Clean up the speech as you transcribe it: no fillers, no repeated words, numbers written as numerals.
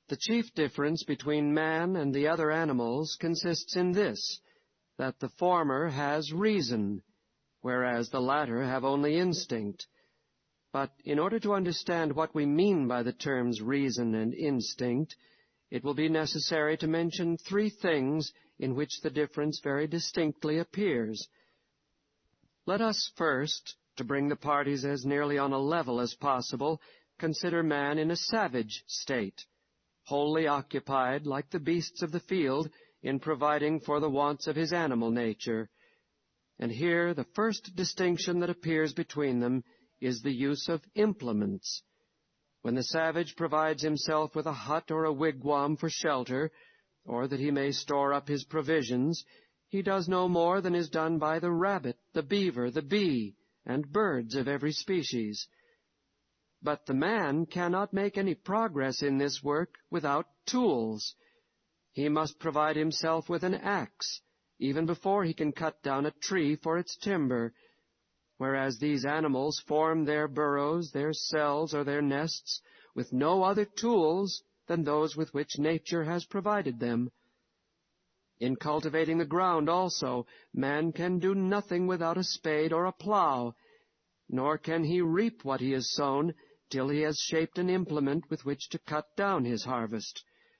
The chief difference between man and the other animals consists in this, that the former has reason, whereas the latter have only instinct. But in order to understand what we mean by the terms reason and instinct, it will be necessary to mention three things in which the difference very distinctly appears. Let us first, to bring the parties as nearly on a level as possible, consider man in a savage state, wholly occupied, like the beasts of the field, in providing for the wants of his animal nature. And here the first distinction that appears between them is the use of implements. When the savage provides himself with a hut or a wigwam for shelter, or that he may store up his provisions, he does no more than is done by the rabbit, the beaver, the bee, and birds of every species. But the man cannot make any progress in this work without tools. He must provide himself with an axe, even before he can cut down a tree for its timber, whereas these animals form their burrows, their cells, or their nests with no other tools than those with which nature has provided them. In cultivating the ground also, man can do nothing without a spade or a plow, nor can he reap what he has sown till he has shaped an implement with which to cut down his harvest.